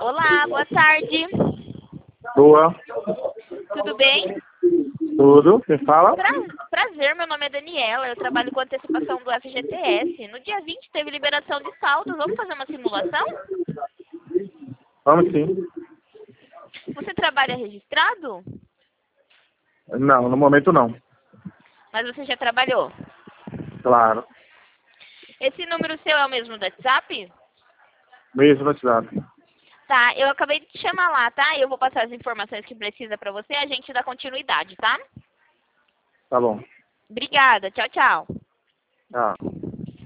Olá, boa tarde. Boa. Tudo bem? Tudo? Quem fala? Prazer, meu nome é Daniela. Eu trabalho com antecipação do FGTS. No dia 20 teve liberação de saldos. Vamos fazer uma simulação? Vamos sim. Você trabalha registrado? Não, no momento não. Mas você já trabalhou. Claro. Esse número seu é o mesmo do WhatsApp? Mesmo no WhatsApp. Tá, eu acabei de te chamar lá, tá? Eu vou passar as informações que precisa pra você, a gente dá continuidade, tá? Tá bom. Obrigada, tchau, tchau. Tá.